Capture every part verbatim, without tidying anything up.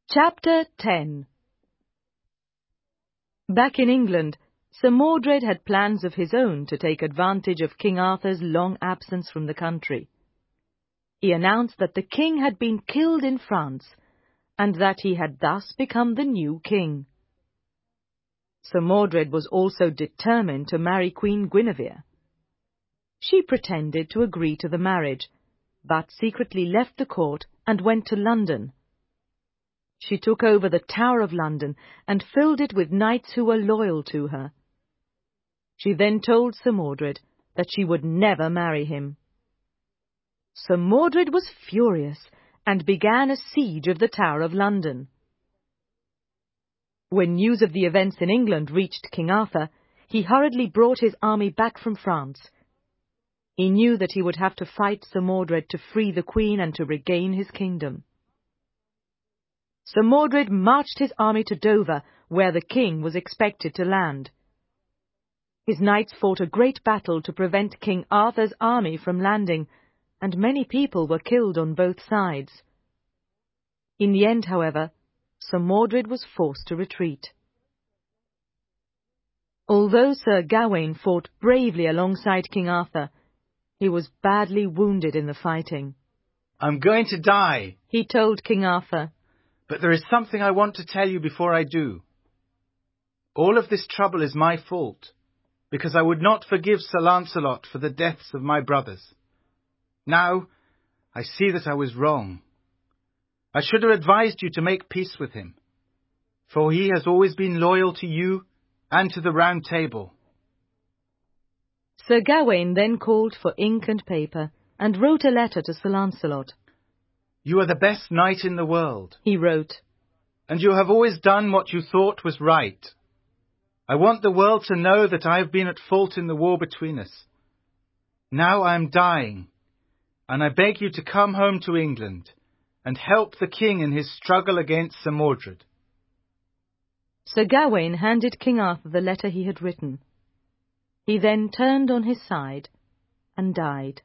Chapter ten. Back in England, Sir Mordred had plans of his own to take advantage of King Arthur's long absence from the country. He announced that the king had been killed in France, and that he had thus become the new king. Sir Mordred was also determined to marry Queen Guinevere. She pretended to agree to the marriage, but secretly left the court and went to London. She took over the Tower of London and filled it with knights who were loyal to her. She then told Sir Mordred that she would never marry him. Sir Mordred was furious and began a siege of the Tower of London. When news of the events in England reached King Arthur, he hurriedly brought his army back from France. He knew that he would have to fight Sir Mordred to free the Queen and to regain his kingdom. Sir Mordred marched his army to Dover, where the king was expected to land. His knights fought a great battle to prevent King Arthur's army from landing, and many people were killed on both sides. In the end, however, Sir Mordred was forced to retreat. Although Sir Gawain fought bravely alongside King Arthur, he was badly wounded in the fighting. "I'm going to die," he told King Arthur. "But there is something I want to tell you before I do. All of this trouble is my fault, because I would not forgive Sir Lancelot for the deaths of my brothers. Now, I see that I was wrong. I should have advised you to make peace with him, for he has always been loyal to you and to the Round Table." Sir Gawain then called for ink and paper and wrote a letter to Sir Lancelot. "You are the best knight in the world," he wrote, "and you have always done what you thought was right. I want the world to know that I have been at fault in the war between us. Now I am dying, and I beg you to come home to England and help the king in his struggle against Sir Mordred." Sir Gawain handed King Arthur the letter he had written. He then turned on his side and died.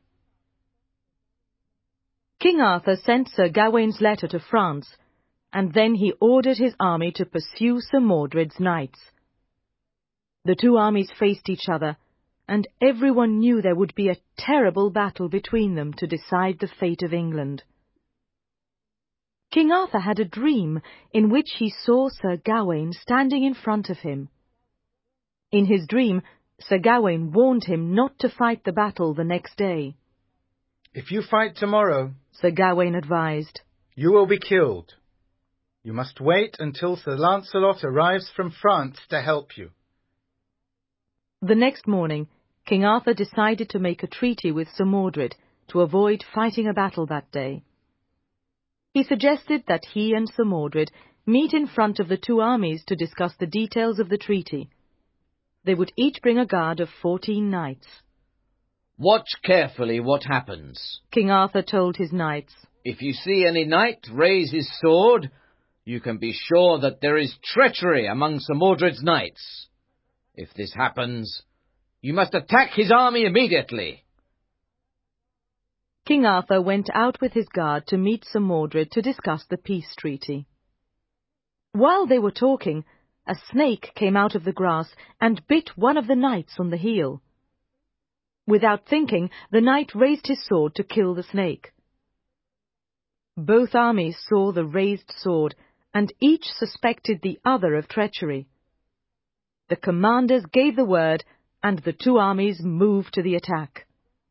King Arthur sent Sir Gawain's letter to France, and then he ordered his army to pursue Sir Mordred's knights. The two armies faced each other, and everyone knew there would be a terrible battle between them to decide the fate of England. King Arthur had a dream in which he saw Sir Gawain standing in front of him. In his dream, Sir Gawain warned him not to fight the battle the next day. "If you fight tomorrow," Sir Gawain advised, "you will be killed. You must wait until Sir Lancelot arrives from France to help you." The next morning, King Arthur decided to make a treaty with Sir Mordred to avoid fighting a battle that day. He suggested that he and Sir Mordred meet in front of the two armies to discuss the details of the treaty. They would each bring a guard of fourteen knights. "Watch carefully what happens," King Arthur told his knights. "If you see any knight raise his sword, you can be sure that there is treachery among Sir Mordred's knights. If this happens, you must attack his army immediately." King Arthur went out with his guard to meet Sir Mordred to discuss the peace treaty. While they were talking, a snake came out of the grass and bit one of the knights on the heel. Without thinking, the knight raised his sword to kill the snake. Both armies saw the raised sword, and each suspected the other of treachery. The commanders gave the word, and the two armies moved to the attack.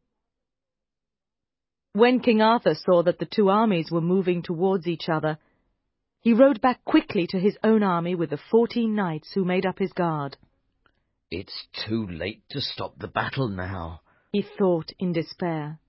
When King Arthur saw that the two armies were moving towards each other, he rode back quickly to his own army with the fourteen knights who made up his guard. "It's too late to stop the battle now," he thought in despair.